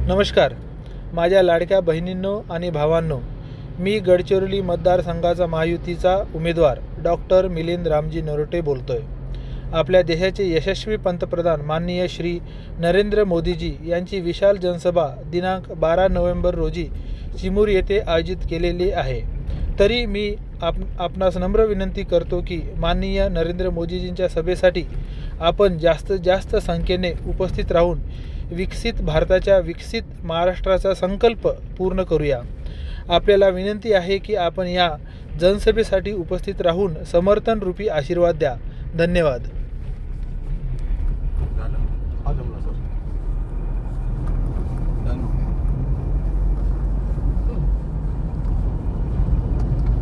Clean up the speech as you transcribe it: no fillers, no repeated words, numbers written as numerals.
नमस्कार. माझ्या लाडक्या बहिणींनो आणि भावांनो, मी गडचिरोली मतदारसंघाचा महायुतीचा उमेदवार डॉक्टर मिलिंद रामजी नरोटे बोलतोय. आपल्या देशाचे यशस्वी पंतप्रधान माननीय श्री नरेंद्र मोदीजी यांची विशाल जनसभा दिनांक 12 नोव्हेंबर रोजी चिमूर येथे आयोजित केलेली आहे. तरी मी आपणास नम्र विनंती करतो की माननीय नरेंद्र मोदीजींच्या सभेसाठी आपण जास्तीत जास्त संख्येने उपस्थित राहून विकसित भारताच्या विकसित महाराष्ट्राचा संकल्प पूर्ण करूया. आपल्याला विनंती आहे की आपण या जनसभेसाठी उपस्थित राहून समर्थनरूपी आशीर्वाद द्या. धन्यवाद.